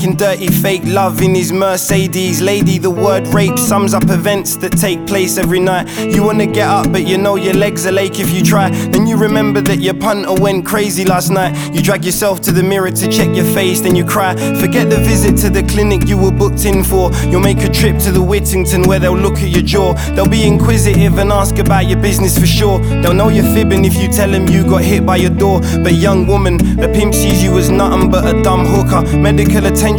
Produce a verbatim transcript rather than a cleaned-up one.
dirty fake love in his Mercedes. Lady, the word rape sums up events that take place every night. You wanna get up but you know your legs are lake if you try. Then you remember that your punter went crazy last night. You drag yourself to the mirror to check your face, then you cry. Forget the visit to the clinic you were booked in for. You'll make a trip to the Whittington where they'll look at your jaw. They'll be inquisitive and ask about your business for sure. They'll know you're fibbing if you tell them you got hit by your door. But young woman, the pimp sees you as nothing but a dumb hooker. Medical attention